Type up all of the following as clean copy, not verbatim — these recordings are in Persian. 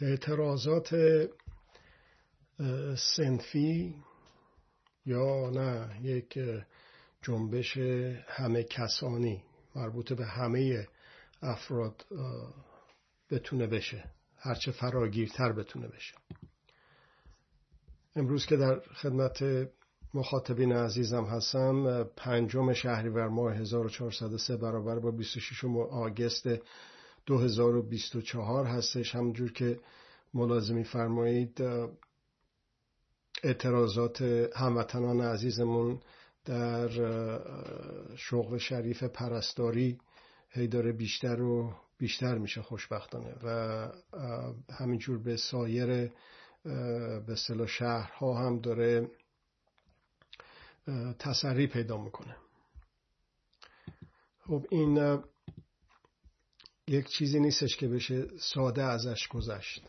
اعتراضات صنفی یا نه یک جنبش همه کسانی مربوط به همه افراد بتونه بشه، هرچه فراگیرتر بتونه بشه. امروز که در خدمت مخاطبین عزیزم هستم 5 شهریور ماه 1403 برابر با 26 آگوست 2024 هستش. همونجور که ملاحظه فرمایید اعتراضات هموطنان عزیزمون در شغل شریف پرستاری هی داره بیشتر و بیشتر میشه خوشبختانه و همینجور به سایر به اصطلاح شهرها هم داره تسری پیدا میکنه. خب این یک چیزی نیستش که بشه ساده ازش گذشت.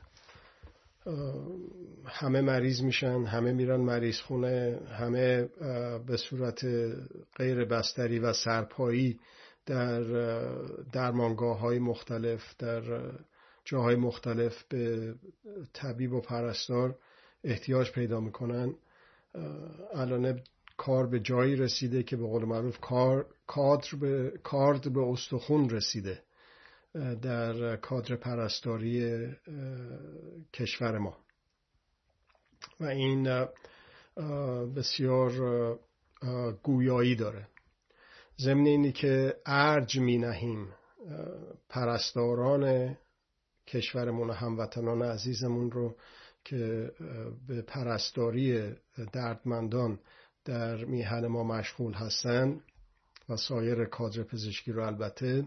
همه مریض میشن، همه میرن مریض خونه، همه به صورت غیر بستری و سرپایی در درمانگاه‌های مختلف در جاهای مختلف به طبیب و پرستار احتیاج پیدا میکنن. الان کار به جایی رسیده که به قول معروف کارد به استخون رسیده در کادر پرستاری کشور ما و این بسیار گویایی داره. ضمن اینی که ارج می نهیم پرستاران کشورمون و هموطنان عزیزمون رو که به پرستاری دردمندان در میهن ما مشغول هستن و سایر کادر پزشکی رو، البته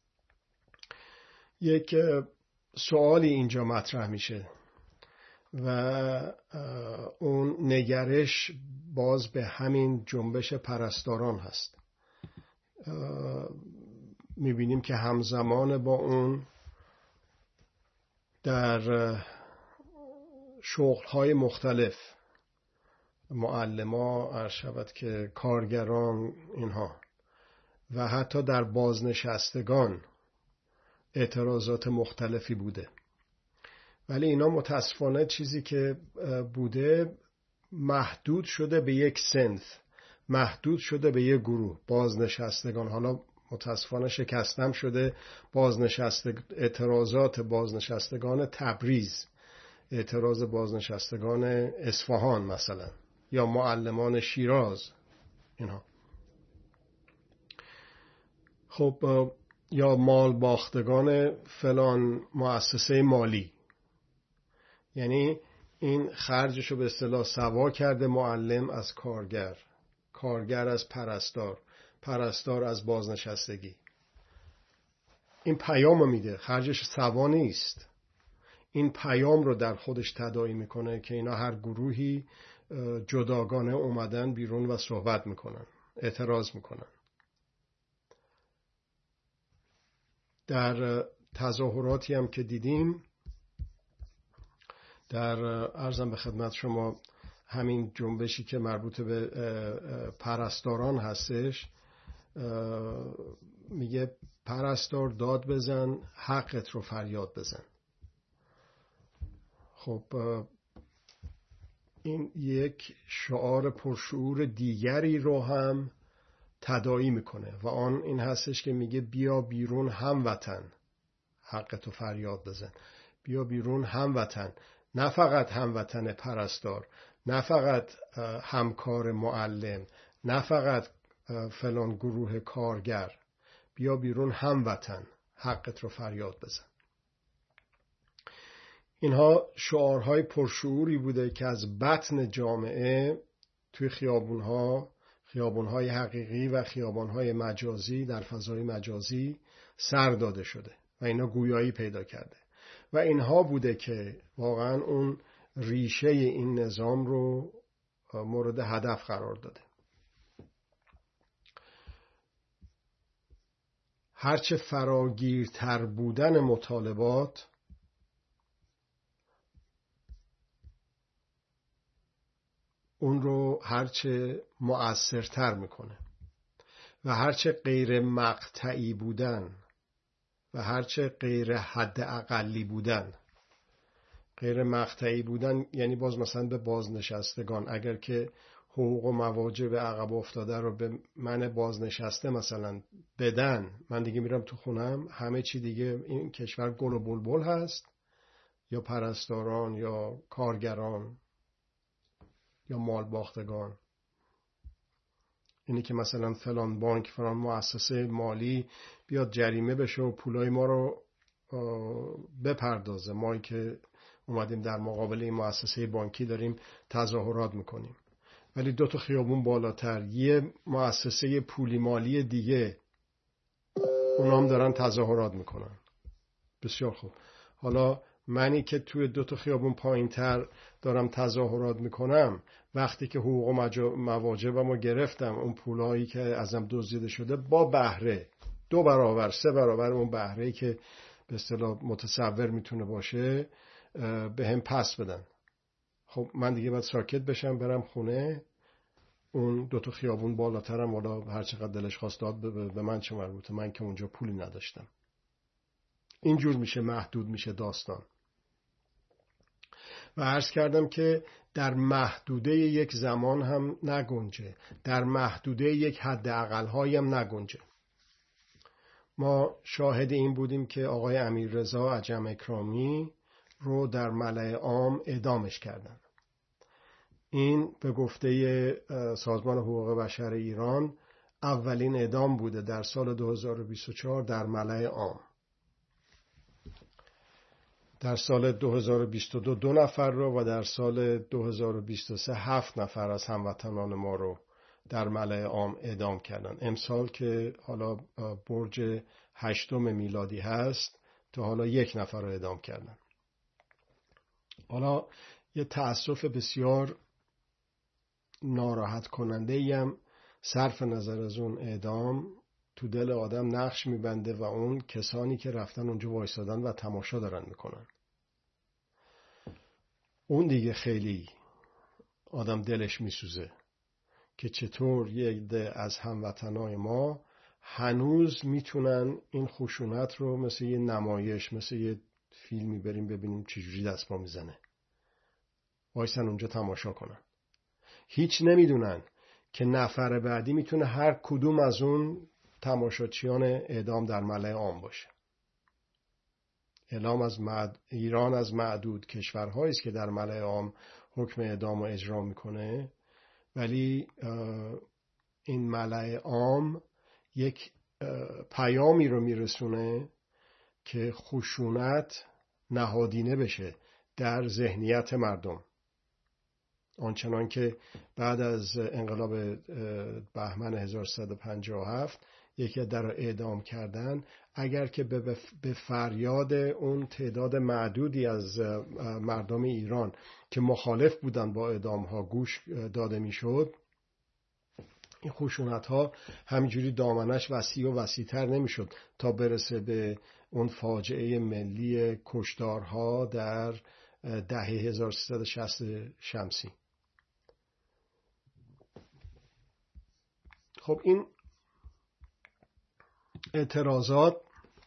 یک سوالی اینجا مطرح میشه و اون نگرش باز به همین جنبش پرستاران هست. میبینیم که همزمان با اون در شغل‌های مختلف معلما، عرض شود که کارگران اینها و حتی در بازنشستگان اعتراضات مختلفی بوده، ولی اینا متاسفانه چیزی که بوده محدود شده به یک صنف، محدود شده به یک گروه، بازنشستگان. حالا متاسفانه شکستم شده اعتراضات بازنشستگان تبریز، اعتراض بازنشستگان اصفهان مثلا، یا معلمان شیراز اینها. خب یا مال باختگان فلان مؤسسه مالی. یعنی این خرجشو به اصطلاح سوا کرده معلم از کارگر، کارگر از پرستار، پرستار از بازنشستگی. این پیام میده، خرجش سوا نیست. این پیام رو در خودش تداعی میکنه که اینا هر گروهی جداگانه اومدن بیرون و صحبت میکنن، اعتراض میکنن. در تظاهراتی هم که دیدیم در عرضم به خدمت شما همین جنبشی که مربوط به پرستاران هستش، میگه پرستار داد بزن، حقت رو فریاد بزن. خب این یک شعار پرشعور دیگری رو هم تداعی میکنه و آن این هستش که میگه بیا بیرون هموطن، حقتو فریاد بزن. بیا بیرون هموطن، نه فقط هموطن پرستار، نه فقط همکار معلم، نه فقط فلان گروه کارگر. بیا بیرون هموطن، حقت رو فریاد بزن. اینها شعارهای پرشعوری بوده که از بطن جامعه توی خیابونهای حقیقی و خیابانهای مجازی در فضای مجازی سر داده شده و اینا گویایی پیدا کرده و اینها بوده که واقعا اون ریشه این نظام رو مورد هدف قرار داده. هرچه فراگیرتر بودن مطالبات اون رو هرچه مؤثرتر میکنه و هرچه غیر مقطعی بودن و هرچه غیر حد اقلی بودن غیر مقطعی بودن یعنی باز مثلا به بازنشستگان، اگر که حقوق و مواجب عقب افتاده رو به من بازنشسته مثلا بدن، من دیگه میرم تو خونم، همه چی دیگه این کشور گل و بلبل هست، یا پرستاران یا کارگران یا مال باختگان. اینی که مثلا فلان بانک فلان مؤسسه مالی بیاد جریمه بشه و پولای ما رو بپردازه، ما که اومدیم در مقابل این مؤسسه بانکی داریم تظاهرات میکنیم، ولی 2 تا خیابون بالاتر یه مؤسسه پولی مالی دیگه اونا هم دارن تظاهرات میکنن. بسیار خوب، حالا منی که توی 2 تا خیابون پایین تر دارم تظاهرات میکنم، وقتی که حقوق و مواجبم رو گرفتم، اون پولایی که ازم دزدیده شده با بهره 2 برابر 3 برابر اون بهره‌ای که به اصطلاح متصور میتونه باشه به هم پس بدن، خب من دیگه باید ساکت بشم برم خونه، اون 2 تا خیابون بالاترم والا هر چقدر دلش خواست داد به من چه مربوطه، من که اونجا پولی نداشتم. اینجور میشه محدود میشه داستان. و عرض کردم که در محدوده یک زمان هم نگنجه، در محدوده یک حد اقل‌هایی هم نگنجه. ما شاهد این بودیم که آقای امیررضا عجم اکرامی رو در ملأ عام اعدامش کردن. این به گفته سازمان حقوق بشر ایران اولین اعدام بوده در سال 2024 در ملأ عام. در سال 2022 2 نفر رو و در سال 2023 7 نفر از هموطنان ما رو در ملأ عام اعدام کردن. امسال که حالا برج 8 میلادی هست تا حالا 1 نفر رو اعدام کردن. حالا یه تأسف بسیار ناراحت کننده ایم صرف نظر از اون اعدام تو دل آدم نقش میبنده و اون کسانی که رفتن اونجا وایسادن و تماشا دارن میکنن، اون دیگه خیلی آدم دلش میسوزه که چطور یک عده از هموطنای ما هنوز میتونن این خشونت رو مثل یه نمایش، مثل یه فیلمی بریم ببینیم چجوری دست پا میزنه، وایسن اونجا تماشا کنن. هیچ نمیدونن که نفر بعدی میتونه هر کدوم از اون تماشاچیان اعدام در ملأ عام باشه. ایران از معدود کشورهایی است که در ملأ عام حکم اعدام رو اجرا میکنه، ولی این ملأ عام یک پیامی رو میرسونه که خشونت نهادینه بشه در ذهنیت مردم. آنچنان که بعد از انقلاب بهمن 1357 یکی در اعدام کردن، اگر که به فریاد اون تعداد معدودی از مردم ایران که مخالف بودن با اعدام ها گوش داده میشد، این خشونت ها همینجوری دامنش وسیع و وسیع‌تر نمیشد تا برسه به اون فاجعه ملی کشتارها در دهه 1360 شمسی. خب این اعتراضات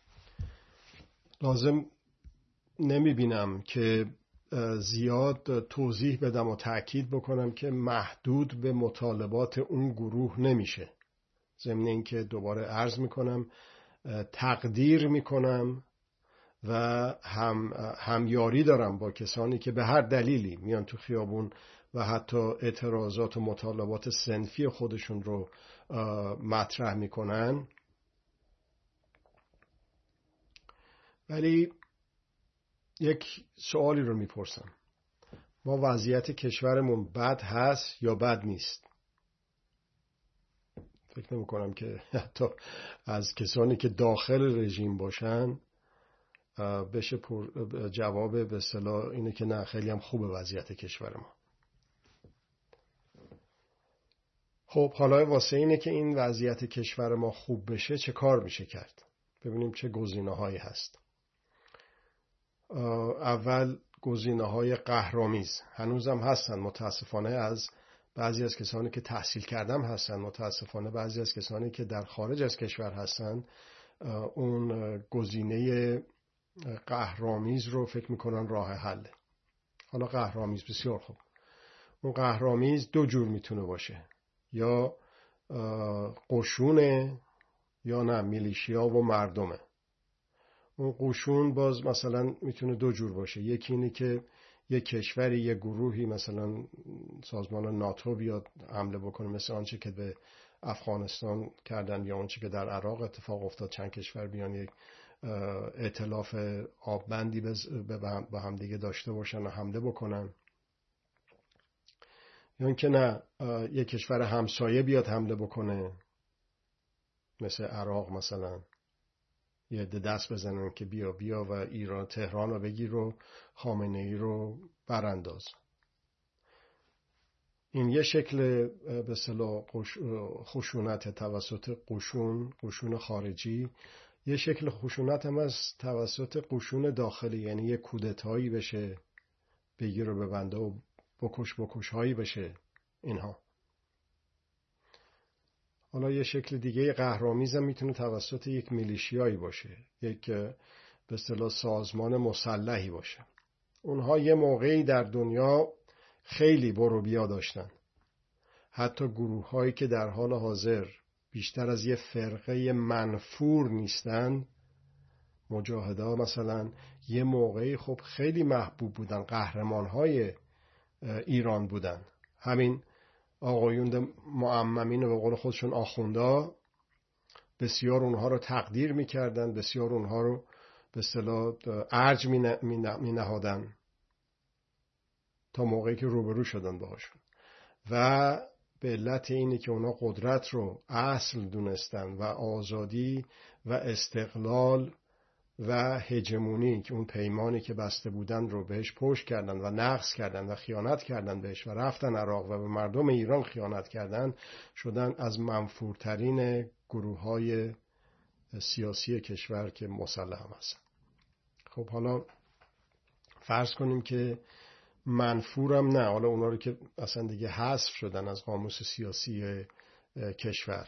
لازم نمیبینم که زیاد توضیح بدم و تأکید بکنم که محدود به مطالبات اون گروه نمیشه. ضمن این که دوباره عرض میکنم تقدیر میکنم و همیاری دارم با کسانی که به هر دلیلی میان تو خیابون و حتی اعتراضات و مطالبات صنفی خودشون رو مطرح میکنن. ولی یک سوالی رو میپرسم، ما وضعیت کشورمون بد هست یا بد نیست؟ فکر نمی کنم که حتی از کسانی که داخل رژیم باشن بشه جواب به اصطلاح اینه که نه خیلی هم خوبه وضعیت کشور ما. خب حالا واسه اینه که این وضعیت کشور ما خوب بشه چه کار میشه کرد؟ ببینیم چه گزینه‌هایی هست. اول گزینه‌های قهرآمیز هنوزم هستن متاسفانه، از بعضی از کسانی که تحصیل کردم هستن، متاسفانه بعضی از کسانی که در خارج از کشور هستن اون گزینه قهرآمیز رو فکر میکنن راه حله. حالا قهرآمیز، بسیار خوب. اون قهرآمیز دو جور میتونه باشه، یا قشونه یا نه میلیشیا و مردمه. اون قشون باز مثلا میتونه دو جور باشه، یکی اینه که یک کشوری، یک گروهی مثلا سازمان ناتو بیاد حمله بکنه، مثل آنچه که به افغانستان کردن یا آنچه که در عراق اتفاق افتاد، چند کشور بیان یک ائتلاف آببندی به هم دیگه داشته باشن و حمله بکنن، یا اینکه نه یک کشور همسایه بیاد حمله بکنه مثل عراق، مثلا یه عده دست بزنن که بیا و ایران تهران رو بگیر و خامنه‌ای رو برانداز. این یه شکل به اصطلاح خشونت توسط قشون خارجی. یه شکل خشونت هم از توسط قشون داخلی، یعنی یه کودتایی بشه، بگیر و ببنده و بکش هایی بشه اینها. حالا یه شکل دیگه قهرآمیز هم میتونه توسط یک میلیشیایی باشه، یک به اصطلاح سازمان مسلحی باشه. اونها یه موقعی در دنیا خیلی برو بیا داشتن. حتی گروه هایی که در حال حاضر بیشتر از یه فرقه منفور نیستن، مجاهدها مثلا، یه موقعی خب خیلی محبوب بودن، قهرمان های ایران بودن. همین آقایون معممین به قول خودشون آخوندا، بسیار اونها رو تقدیر میکردن، بسیار اونها رو به اصطلاح ارج می نهادن تا موقعی که روبرو شدن باهاشون. و به علت اینه که اونا قدرت رو اصل دونستن و آزادی و استقلال و هژمونی که اون پیمانی که بسته بودن رو بهش پشت کردن و نقض کردن و خیانت کردن بهش و رفتن عراق و به مردم ایران خیانت کردن، شدن از منفورترین گروه‌های سیاسی کشور که مسلح هم هستن. خب حالا فرض کنیم که منفورم نه، حالا اونا رو که اصلا دیگه حذف شدن از قاموس سیاسی کشور.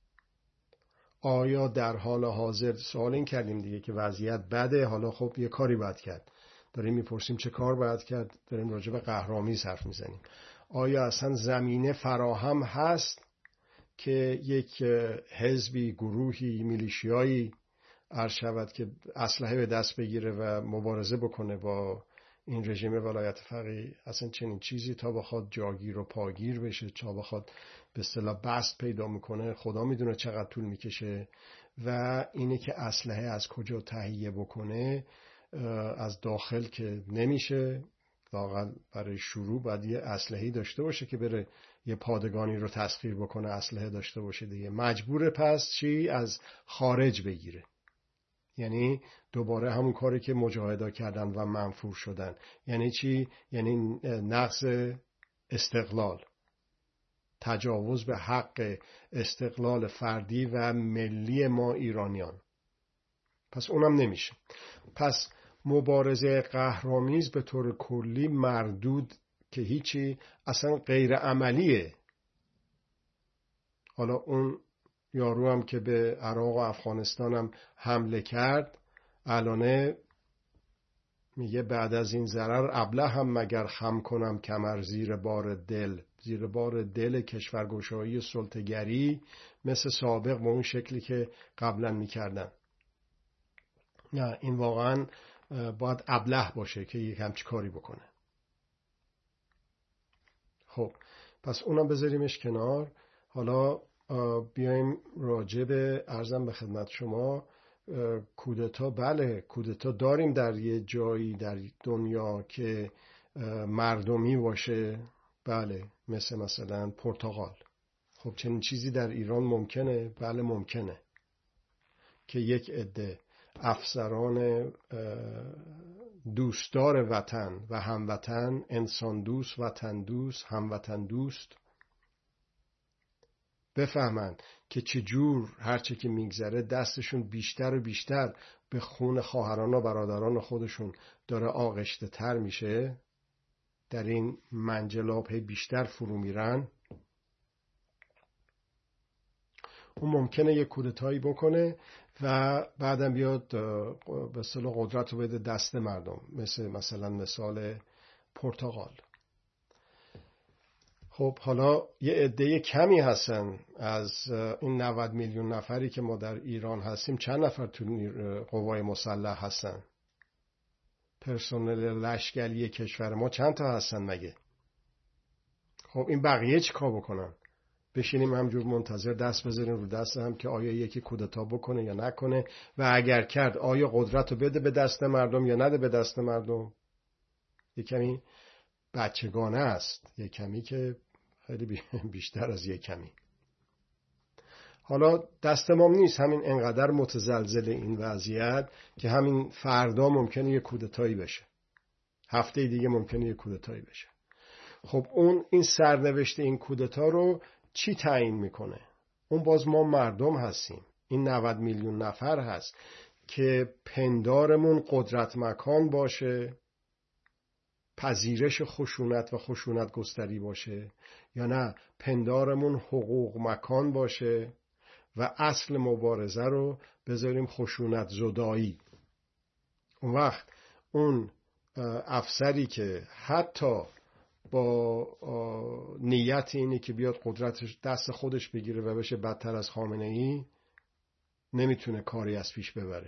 آیا در حال حاضر، سوال این کردیم دیگه که وضعیت بده، حالا خب یه کاری باید کرد، داریم میپرسیم چه کار باید کرد، داریم راجع به قهرآمیز حرف میزنیم. آیا اصلا زمینه فراهم هست که یک حزبی، گروهی، میلیشیایی عرض شود که اسلحه به دست بگیره و مبارزه بکنه با این رژیم ولایت فقیه؟ اصلا چنین چیزی تا بخواد جاگیر و پاگیر بشه، تا بخواد به اصطلاح بست پیدا میکنه، خدا میدونه چقدر طول میکشه. و اینه که اسلحه از کجا تهیه بکنه، از داخل که نمیشه. واقعا برای شروع باید یه اسلحه‌ای داشته باشه که بره یه پادگانی رو تسخیر بکنه، اسلحه داشته باشه دیگه. مجبوره پس چی؟ از خارج بگیره. یعنی دوباره همون کاری که مجاهدا کردن و منفور شدن. یعنی چی؟ یعنی نقض استقلال، تجاوز به حق استقلال فردی و ملی ما ایرانیان. پس اونم نمیشه. پس مبارزه قهرآمیز به طور کلی مردود که هیچی، اصلا غیر عملیه. حالا اون یارو هم که به عراق و افغانستان هم حمله کرد، الانه میگه بعد از این ضرر ابله هم مگر خم کنم کمر زیر بار دل. زیر بار دل کشورگشایی سلطه‌گری مثل سابق با اون شکلی که قبلا میکردن. نه، این واقعا باید ابله باشه که یک همچی کاری بکنه. خب پس اونم بذاریمش کنار. حالا بیایم راجع به عرضم به خدمت شما کودتا. بله، کودتا داریم در یه جایی در دنیا که مردمی باشه. بله، مثلا پرتغال. خب چنین چیزی در ایران ممکنه؟ بله ممکنه که یک عده افسران دوستدار وطن و هموطن، انسان دوست، وطن دوست، هموطن دوست، بفهمن که چجور هرچه که میگذره دستشون بیشتر و بیشتر به خون خواهران و برادران خودشون داره آغشته تر میشه، در این منجلاب بیشتر فرو میرن. اون ممکنه یک کودتایی بکنه و بعدم بیاد به اصطلاح قدرت رو بده دست مردم. مثلا مثال پرتقال. خب حالا یه عده کمی هستن از این 90 میلیون نفری که ما در ایران هستیم، چند نفر تو قوای مسلح هستن؟ پرسنل لشکری کشور ما چند تا هستن مگه؟ خب این بقیه چی کار بکنن؟ بشینیم همجور منتظر دست بذاریم رو دست هم که آیا یکی کودتا بکنه یا نکنه، و اگر کرد آیا قدرت رو بده به دست مردم یا نده به دست مردم؟ یه کمی بچگانه است، یه کمی که خیلی بیشتر از یه کمی. حالا دست ما نیست همین انقدر متزلزل این وضعیت که همین فردا ممکنه یه کودتایی بشه، هفته دیگه ممکنه یه کودتایی بشه. خب این سرنوشت این کودتا رو چی تعیین میکنه؟ اون باز ما مردم هستیم. این 90 میلیون نفر هست که پندارمون قدرت مکان باشه، پذیرش خشونت و خشونت گستری باشه، یا نه پندارمون حقوق مکان باشه و اصل مبارزه رو بذاریم خشونت زدایی. اون وقت اون افسری که حتی با نیت اینه که بیاد قدرتش دست خودش بگیره و بشه بدتر از خامنه‌ای، نمیتونه کاری از پیش ببره.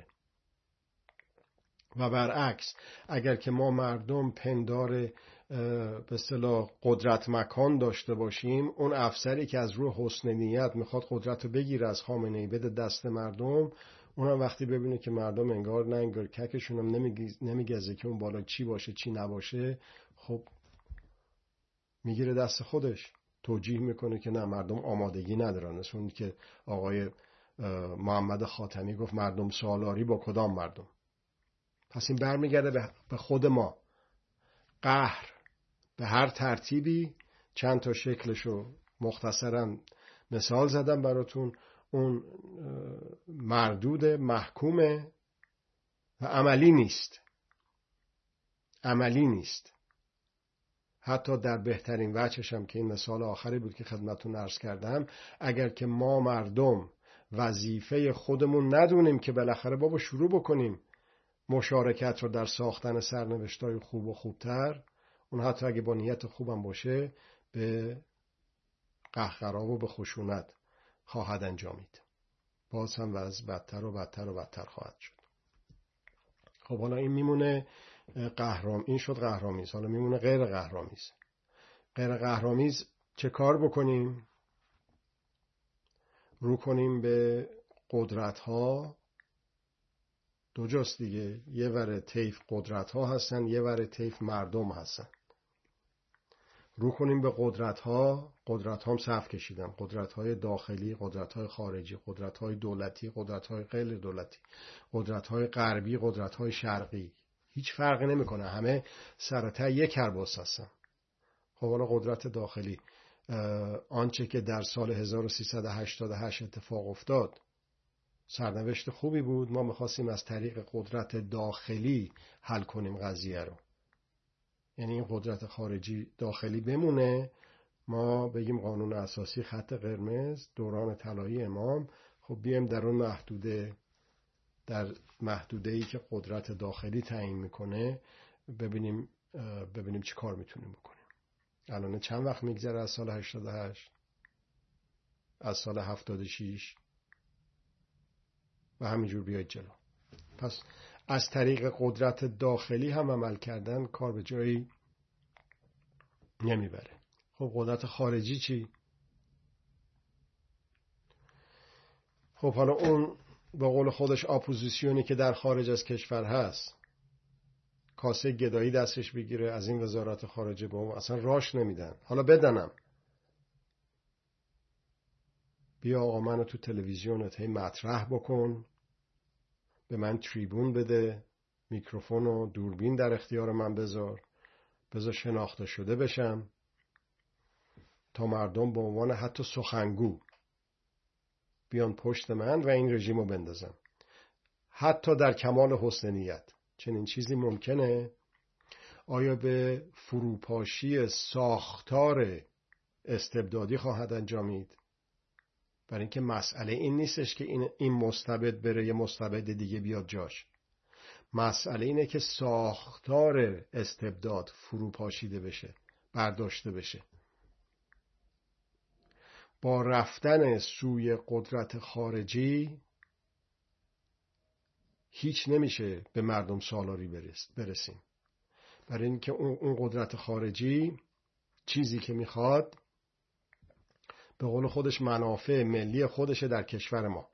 و برعکس اگر که ما مردم پندار به اصطلاح قدرت مکان داشته باشیم، اون افسری که از روی حسن نیت میخواد قدرت رو بگیره از خامنه‌ای بده دست مردم، اونم وقتی ببینه که مردم انگار نه انگار ککشون هم نمیگزه که اون بالا چی باشه چی نباشه، خب میگیره دست خودش، توجیه میکنه که نه مردم آمادگی ندارن. اون که آقای محمد خاتمی گفت مردم سالاری با کدام مردم؟ پس این برمیگرده به خود ما. قهر به هر ترتیبی، چند تا شکلشو مختصرا مثال زدم براتون، اون مردود محکومه و عملی نیست. حتی در بهترین وجهش هم که این مثال آخری بود که خدمتتون عرض کردم، اگر که ما مردم وظیفه خودمون ندونیم که بالاخره بابا شروع بکنیم مشارکت رو در ساختن سرنوشت‌های خوب و خوبتر، اون حتی اگه با نیت خوبم باشه به قهقرا و به خشونت خواهد انجامید. باز هم وضع بدتر و بدتر و بدتر خواهد شد. خب حالا این میمونه این شد قهرآمیز. حالا میمونه غیر قهرآمیز. غیر قهرآمیز چه کار بکنیم؟ رو کنیم به قدرت ها. دو جاست دیگه، یه ور طیف قدرت ها هستن، یه ور طیف مردم هستن. رو کنیم به قدرت ها هم صف کشیدم: قدرت های داخلی، قدرت های خارجی، قدرت های دولتی، قدرت های غیر دولتی، قدرت های غربی، قدرت های شرقی. هیچ فرقی نمیکنه، همه سرته یک کرباس هستن. خب حالا قدرت داخلی، آنچه که در سال 1388 اتفاق افتاد سرنوشت خوبی بود. ما می‌خواستیم از طریق قدرت داخلی حل کنیم قضیه رو، یعنی این قدرت خارجی داخلی بمونه، ما بگیم قانون اساسی خط قرمز دوران طلایی امام، خب بیایم در اون محدوده‌ای که قدرت داخلی تعیین میکنه ببینیم چی کار میتونیم بکنیم. الان چند وقت میگذره از سال 88، از سال 76 و همینجور بیاید جلو. پس از طریق قدرت داخلی هم عمل کردن کار به جایی نمیبره. خب قدرت خارجی چی؟ خب حالا اون به قول خودش اپوزیسیونی که در خارج از کشور هست، کاسه گدایی دستش بگیره از این وزارت خارجه به اون، اصلا راش نمیدن. حالا بدنم بیا آقا منو تو تلویزیونت هی مطرح بکن، به من تریبون بده، میکروفون و دوربین در اختیار من بذار شناخته شده بشم تا مردم به عنوان حتی سخنگو بیان پشت من و این رژیم رو بندازم. حتی در کمال حسن نیت چنین چیزی ممکنه؟ آیا به فروپاشی ساختار استبدادی خواهد انجامید؟ برای اینکه مسئله این نیستش که این مستبد بره یه مستبد دیگه بیاد جاش. مسئله اینه که ساختار استبداد فروپاشیده بشه، برداشته بشه. با رفتن سوی قدرت خارجی هیچ نمیشه به مردم سالاری برسیم. برای اینکه اون قدرت خارجی چیزی که میخواد به قول خودش منافع ملی خودشه در کشور ما.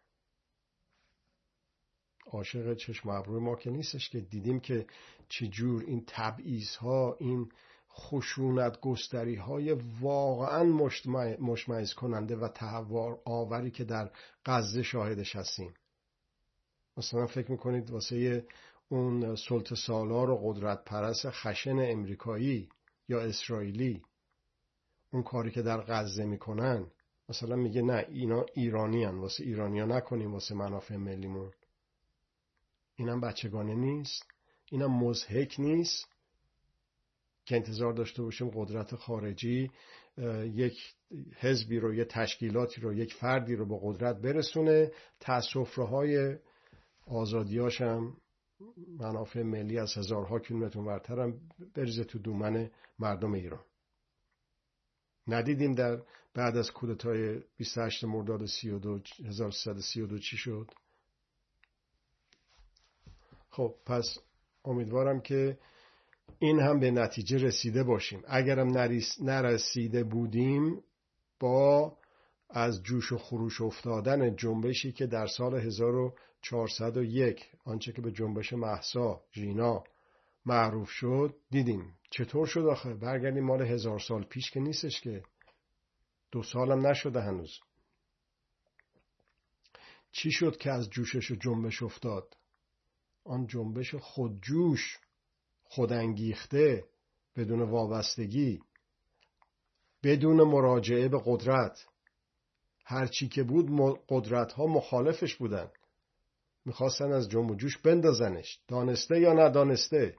عاشق چشم ابروی ما که نیستش که دیدیم که چجور این تبعیض‌ها، این خشونت گستری‌های واقعا مشمئز کننده و تهور آوری که در غزه شاهدش هستیم. مثلا فکر میکنید واسه اون سلطه سالار و قدرت پرست خشن امریکایی یا اسرائیلی اون کاری که در غزه میکنن، مثلا میگه نه اینا ایرانی هن، واسه ایرانی ها نکنیم، واسه منافع ملیمون. اینم بچگانه نیست؟ اینم مضحک نیست که انتظار داشته باشیم قدرت خارجی یک حزبی رو، یک تشکیلاتی رو، یک فردی رو به قدرت برسونه، سفره‌های آزادیاش هم منافع ملی از هزارها کیلومتر ورتر هم بریزه تو دومن مردم ایران. ندیدیم در بعد از کودتای 28 مرداد 1332 چی شد؟ خب پس امیدوارم که این هم به نتیجه رسیده باشیم. اگرم نرسیده بودیم، با از جوش و خروش افتادن جنبشی که در سال 1401 آنچه که به جنبش مهسا ژینا معروف شد دیدیم چطور شد. آخه برگردیم مال 1000 سال پیش که نیستش، که 2 سالم نشده هنوز. چی شد که از جوشش و جنبش افتاد؟ آن جنبش خودجوش، خودانگیخته، بدون وابستگی، بدون مراجعه به قدرت. هرچی که بود قدرت ها مخالفش بودن، میخواستن از جنب و جوش بندازنش، دانسته یا ندانسته.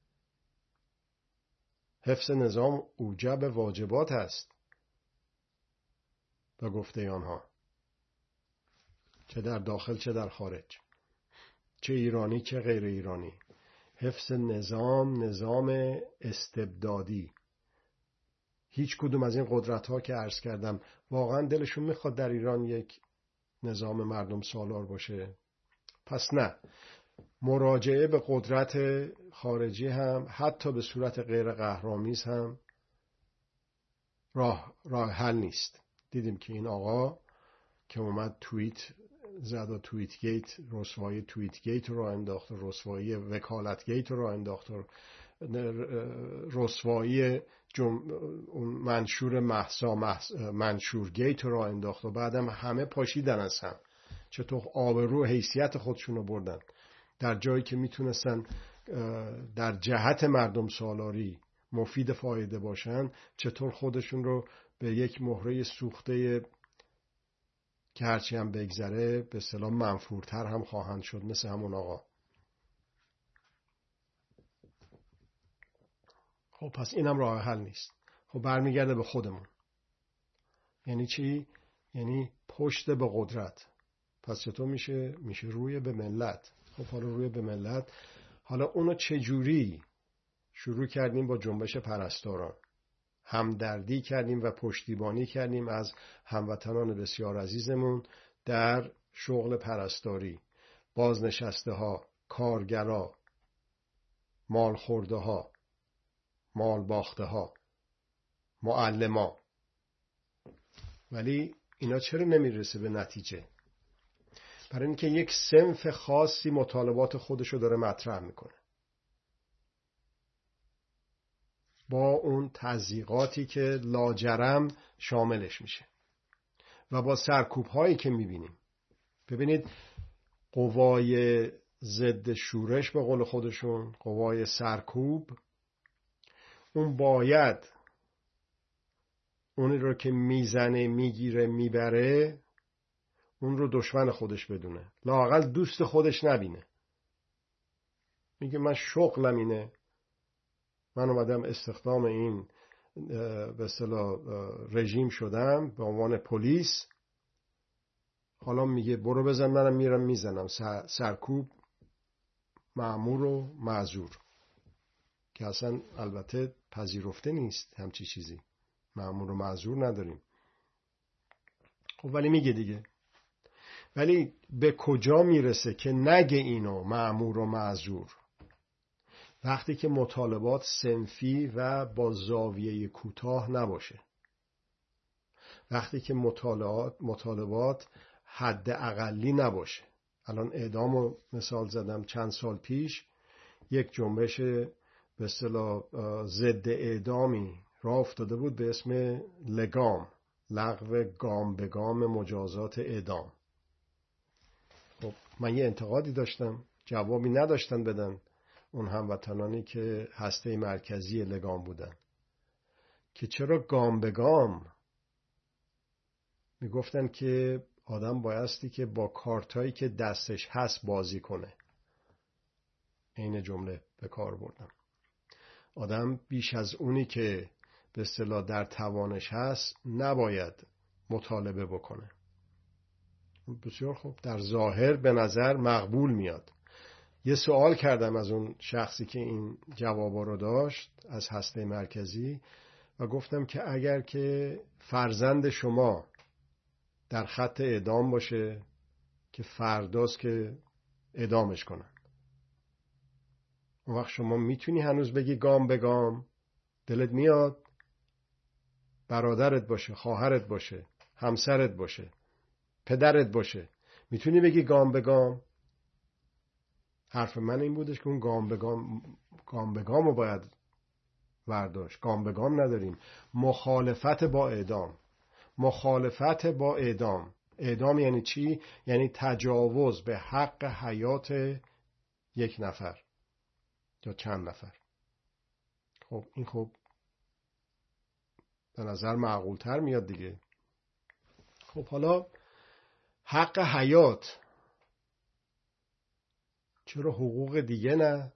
حفظ نظام اوجب واجبات است به گفته آنها، چه در داخل چه در خارج، چه ایرانی چه غیر ایرانی. حفظ نظام استبدادی. هیچ کدوم از این قدرت ها که عرض کردم واقعا دلشون میخواد در ایران یک نظام مردم سالار باشه؟ پس نه، مراجعه به قدرت خارجی هم حتی به صورت غیر قهرآمیز هم راه حل نیست. دیدیم که این آقا که اومد توییت زد و توییت گیت، رسوایی توییت گیت رو انداخت، رسوایی وکالت گیت رو انداخت، رسوایی اون منشور مهسا منشور گیت رو انداخت و بعدم همه پاشیدن از هم. چطور آبرو حیثیت خودشون رو بردن در جایی که میتونستن در جهت مردم سالاری مفید فایده باشن، چطور خودشون رو به یک مهره سوخته که هرچی هم بگذره به اصطلاح منفورتر هم خواهند شد، مثل همون آقا. خب پس اینم راه حل نیست. خب برمیگرده به خودمون. یعنی چی؟ یعنی پشت به قدرت. پس چطور میشه روی به ملت. خب حالا روی به ملت، حالا اونو چجوری شروع کردیم؟ با جنبش پرستاران همدردی کردیم و پشتیبانی کردیم از هموطنان بسیار عزیزمون در شغل پرستاری، بازنشسته ها، کارگرا، مال خورده ها، مال باخته ها، معلما. ولی اینا چرا نمیرسه به نتیجه؟ برای اینکه یک صنف خاصی مطالبات خودشو داره مطرح میکنه با اون تضییقاتی که لاجرم شاملش میشه و با سرکوب هایی که میبینیم. ببینید قوای ضد شورش به قول خودشون، قوای سرکوب، اون باید اونی رو که میزنه میگیره میبره اون رو دشمن خودش بدونه، لااقل دوست خودش نبینه. میگه من شغلم اینه، من اومدم استخدام این به اصطلاح رژیم شدم به عنوان پلیس، حالا میگه برو بزن، منم میرم میزنم. سرکوب مأمور و معذور، که اصلا البته پذیرفته نیست همچی چیزی، مأمور و معذور نداریم. خب ولی میگه دیگه. ولی به کجا میرسه که نگه اینو مأمور و معذور؟ وقتی که مطالبات صنفی و با زاویه کوتاه نباشه، وقتی که مطالبات حد اقلی نباشه. الان اعدامو مثال زدم، چند سال پیش یک جنبش به اصطلاح ضد اعدامی راه افتاده بود به اسم لگام، لغو گام به گام مجازات اعدام. خب من یه انتقادی داشتم، جوابی نداشتن بدن اون هموطنانی که هسته مرکزی لگام بودن، که چرا گام به گام؟ میگفتن که آدم بایستی که با کارتایی که دستش هست بازی کنه. این جمله به کار بردم. آدم بیش از اونی که به اصطلاح در توانش هست نباید مطالبه بکنه. بسیار خوب، در ظاهر به نظر مقبول میاد. یه سوال کردم از اون شخصی که این جوابا رو داشت از هسته مرکزی و گفتم که اگر که فرزند شما در خط اعدام باشه که فرداست که اعدامش کنن، اون وقت شما میتونی هنوز بگی گام به گام؟ دلت میاد برادرت باشه، خواهرت باشه، همسرت باشه، پدرت باشه، میتونی بگی گام به گام؟ حرف من این بودش که اون گام به گام رو باید برداشت. گام به گام نداریم. مخالفت با اعدام. مخالفت با اعدام. اعدام یعنی چی؟ یعنی تجاوز به حق حیات یک نفر یا چند نفر. خب این خب به نظر معقول تر میاد دیگه. خب حالا حق حیات، چرا حقوق دیگه نه؟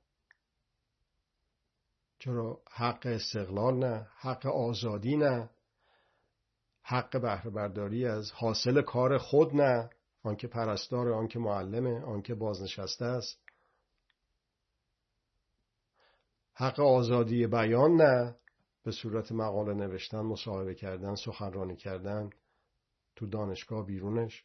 چرا حق استقلال نه؟ حق آزادی نه؟ حق بهره برداری از حاصل کار خود نه؟ آنکه پرستاره، آنکه معلمه، آنکه بازنشسته است. حق آزادی بیان نه؟ به صورت مقاله نوشتن، مصاحبه کردن، سخنرانی کردن تو دانشگاه، بیرونش.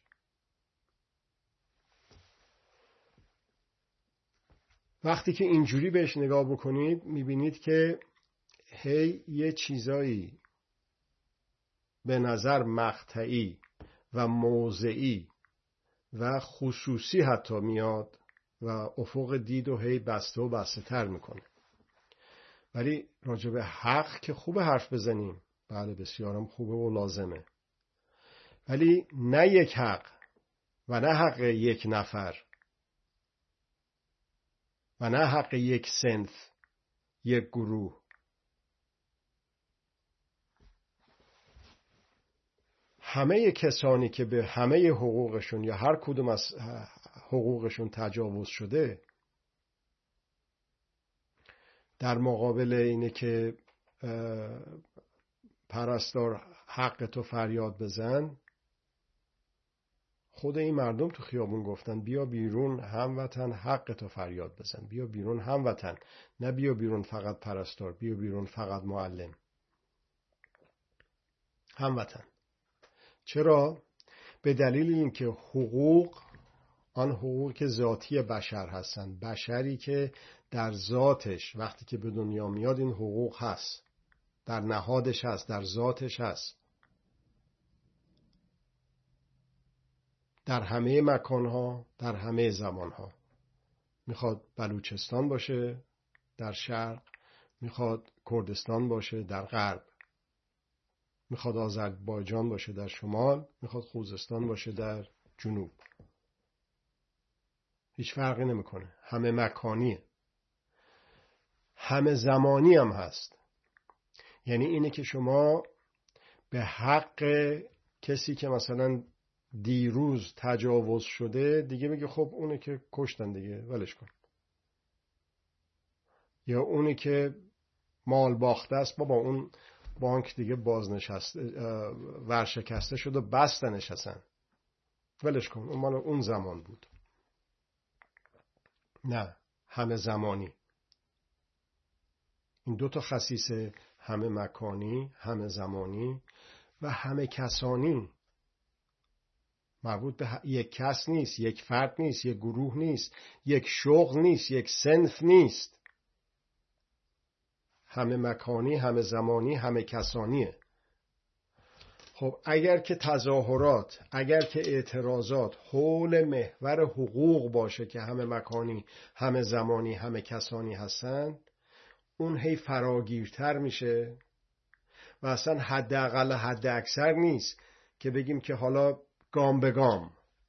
وقتی که اینجوری بهش نگاه بکنید میبینید که هی یه چیزایی به نظر مقطعی و موضعی و خصوصی حتی میاد و افق دید و هی بسته و بسته تر میکنه. ولی راجع به حق که خوبه حرف بزنیم، بله بسیارم خوبه و لازمه، ولی نه یک حق و نه حق یک نفر و نه حق یک صنف، یک گروه. همه کسانی که به همه حقوقشون یا هر کدوم از حقوقشون تجاوز شده، در مقابل اینه که پرستار حق تو فریاد بزن، خود این مردم تو خیابون گفتن بیا بیرون هموطن، حق تو فریاد بزن، بیا بیرون هموطن، نه بیا بیرون فقط پرستار، بیا بیرون فقط معلم، هموطن. چرا؟ به دلیل اینکه حقوق، آن حقوق که ذاتی بشر هستن، بشری که در ذاتش وقتی که به دنیا میاد این حقوق هست، در نهادش هست، در ذاتش هست، در همه مکانها، در همه زمانها. میخواد بلوچستان باشه در شرق، میخواد کردستان باشه در غرب، میخواد آذربایجان باشه در شمال، میخواد خوزستان باشه در جنوب، هیچ فرقی نمیکنه. همه مکانیه، همه زمانی هم هست. یعنی اینه که شما به حق کسی که مثلا دیروز تجاوز شده دیگه میگه خب اونه که کشتن دیگه ولش کن، یا اونی که مال باخته است بابا اون بانک دیگه بازنشسته، ورشکسته شد و بستنش هستن، ولش کن اون مال اون زمان بود. نه، همه زمانی. این دو تا خصیصه، همه مکانی، همه زمانی و همه کسانی، مربوط به یک کس نیست، یک فرد نیست، یک گروه نیست، یک شغل نیست، یک صنف نیست. همه مکانی، همه زمانی، همه کسانیه. خب اگر که تظاهرات، اگر که اعتراضات حول محور حقوق باشه که همه مکانی، همه زمانی، همه کسانی هستن، اون هی فراگیرتر میشه و اصلا حداقل حد اکثر نیست که بگیم که حالا گام به گام.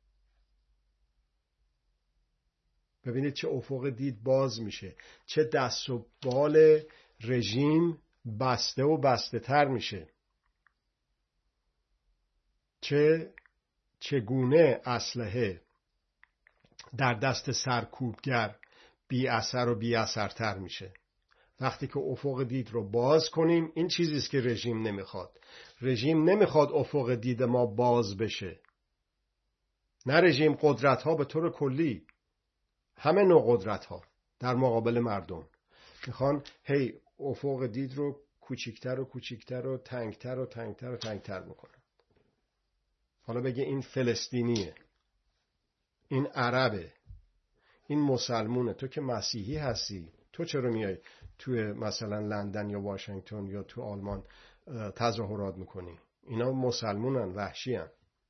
ببینید چه افق دید باز میشه، چه دست و بال رژیم بسته و بسته تر میشه، چگونه اسلحه در دست سرکوبگر بی اثر و بی اثرتر میشه. وقتی که افق دید رو باز کنیم، این چیزیست که رژیم نمیخواد. رژیم نمیخواد افق دید ما باز بشه. نه رژیم، قدرت ها به طور کلی، همه نوع قدرت ها در مقابل مردم میخوان هی افق دید رو کوچیکتر و کوچیکتر و تنگتر و تنگتر و تنگتر میکنن. حالا بگه این فلسطینیه، این عربه، این مسلمونه، تو که مسیحی هستی، تو چرا میای توی مثلا لندن یا واشنگتن یا تو آلمان تظاهرات میکنی؟ اینا مسلمونن، وحشیان.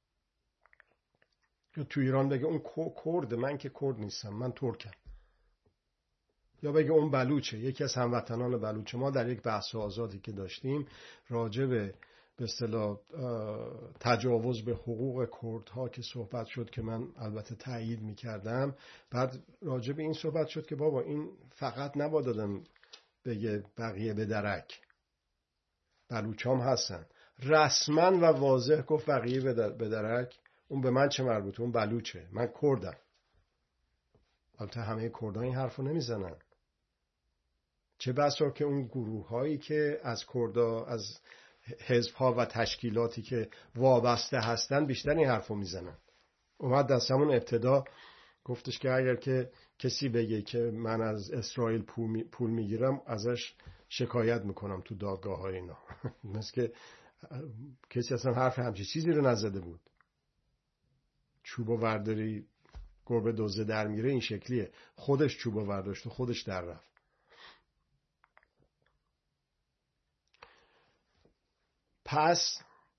یا تو ایران بگه اون کرده، من که کرد نیستم، من ترکم. یا بگه اون بلوچه، یکی از هموطنان بلوچه. ما در یک بحث آزادی که داشتیم راجع به اصطلاح تجاوز به حقوق کردها که صحبت شد که من البته تایید میکردم، بعد راجع به این صحبت شد که بابا این فقط نباید آدم بگه بقیه به درک، بلوچام هستن. رسما و واضح گفت بقیه به درک. اون به من چه مربوطه؟ اون بلوچه، من کردم. البته همه کردها این حرفو نمیزنن، چه بسا که اون گروه هایی که از کردا، از حزب ها و تشکیلاتی که وابسته هستن بیشتر این حرفو میزنن. اومد از همون ابتدا گفتش که اگر که کسی بگه که من از اسرائیل پول میگیرم، ازش شکایت میکنم تو دادگاه های اینا. مثل که کسی اصلا حرف همچی چیزی رو نزده بود. چوبو ورداری گربه دوزه در میره، این شکلیه. خودش چوبو ورداشت و خودش در رفت. پس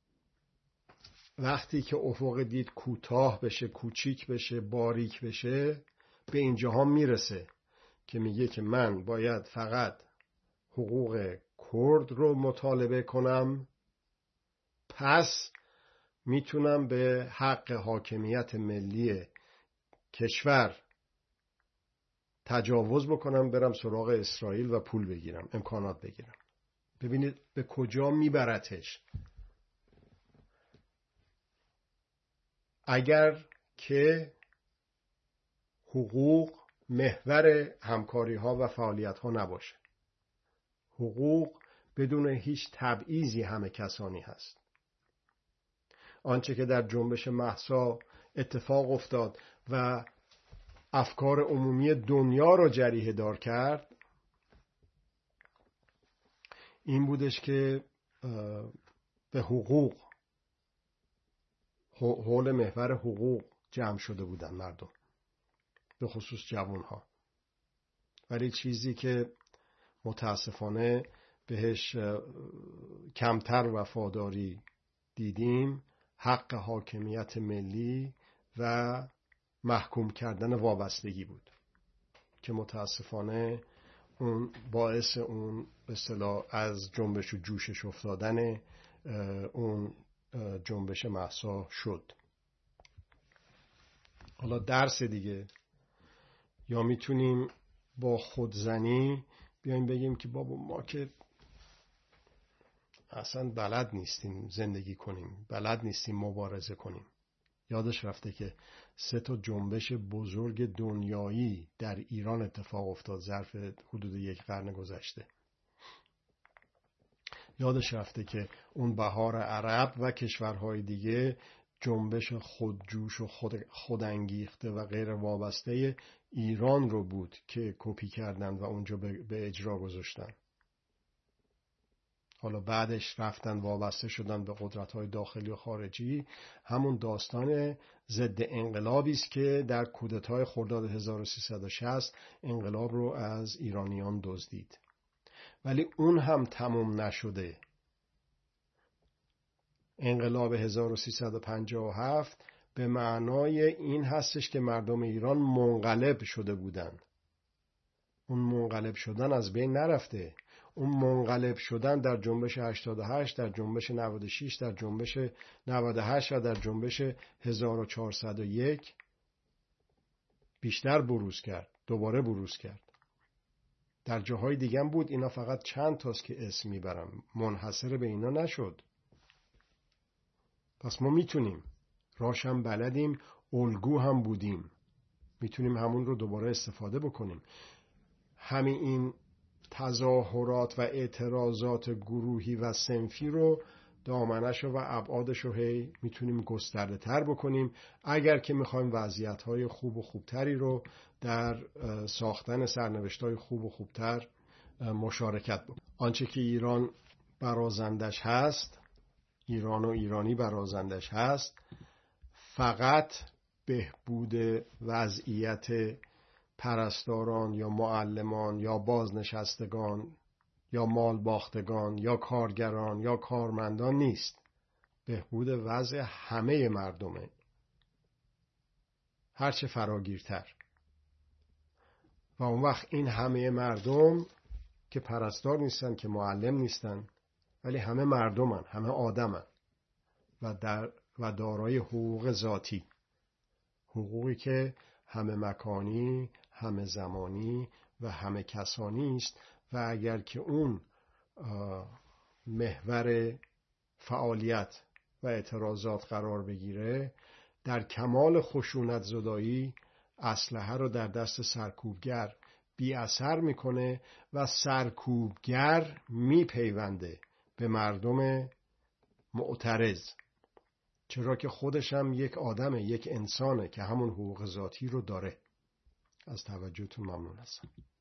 وقتی که افق دید کوتاه بشه، کوچیک بشه، باریک بشه، به اینجاها میرسه که میگه که من باید فقط حقوق کرد رو مطالبه کنم، پس میتونم به حق حاکمیت ملی کشور تجاوز بکنم، برم سراغ اسرائیل و پول بگیرم، امکانات بگیرم. ببینید به کجا میبرتش. اگر که حقوق محور همکاری ها و فعالیت ها نباشه، حقوق بدون هیچ تبعیضی همه کسانی هست. آنچه که در جنبش مهسا اتفاق افتاد و افکار عمومی دنیا رو جریحه دار کرد، این بودش که به حقوق، حول محور حقوق جمع شده بودن مردم، به خصوص جوانها. ولی چیزی که متاسفانه بهش کمتر وفاداری دیدیم، حق حاکمیت ملی و محکوم کردن وابستگی بود که متاسفانه اون باعث اون به اصطلاح از جنبش و جوشش افتادن اون جنبش مهسا شد. حالا درس دیگه، یا میتونیم با خودزنی بیایم بگیم که بابا ما که اصلا بلد نیستیم زندگی کنیم، بلد نیستیم مبارزه کنیم. یادش رفته که 3 جنبش بزرگ دنیایی در ایران اتفاق افتاد ظرف حدود 1 قرن گذشته. یادش رفته که اون بهار عرب و کشورهای دیگه جنبش خودجوش و خودانگیخته و غیر وابسته ایران رو بود که کپی کردن و اونجا به اجرا گذاشتن. حالا بعدش رفتن وابسته شدن به قدرت‌های داخلی و خارجی. همون داستان ضد انقلابی است که در کودتای خرداد 1360 انقلاب رو از ایرانیان دزدید. ولی اون هم تموم نشده. انقلاب 1357 به معنای این هستش که مردم ایران منقلب شده بودند. اون منقلب شدن از بین نرفته. اون منقلب شدن در جنبش 88، در جنبش 96، در جنبش 98 و در جنبش 1401 بیشتر بروز کرد. دوباره بروز کرد. در جاهای دیگه هم بود. اینا فقط چند تاست که اسم میبرم. منحصر به اینا نشد. پس ما میتونیم، راشم بلدیم، الگو هم بودیم. میتونیم همون رو دوباره استفاده بکنیم. همین این تظاهرات و اعتراضات گروهی و صنفی رو دامنش و ابعادش رو میتونیم گسترده تر بکنیم اگر که میخوایم وضعیت‌های خوب و خوبتری رو در ساختن سرنوشت‌های خوب و خوبتر مشارکت بکنیم. آنچه که ایران برازندش هست، ایران و ایرانی برازندش هست، فقط بهبود وضعیت پرستاران یا معلمان یا بازنشستگان یا مالباختگان یا کارگران یا کارمندان نیست. بهبود وضع همه مردمه، هرچه فراگیرتر. و اون وقت این همه مردم که پرستار نیستن، که معلم نیستن، ولی همه مردمن، همه آدمن و دارای حقوق ذاتی، حقوقی که همه مکانی، همه زمانی و همه کسانی است. و اگر که اون محور فعالیت و اعتراضات قرار بگیره، در کمال خشونت زدایی اسلحه رو در دست سرکوبگر بی اثر میکنه و سرکوبگر میپیونده به مردم معترض، چرا که خودش هم یک آدمه، یک انسانه که همون حقوق ذاتی رو داره. از توجهتون ممنون هستم.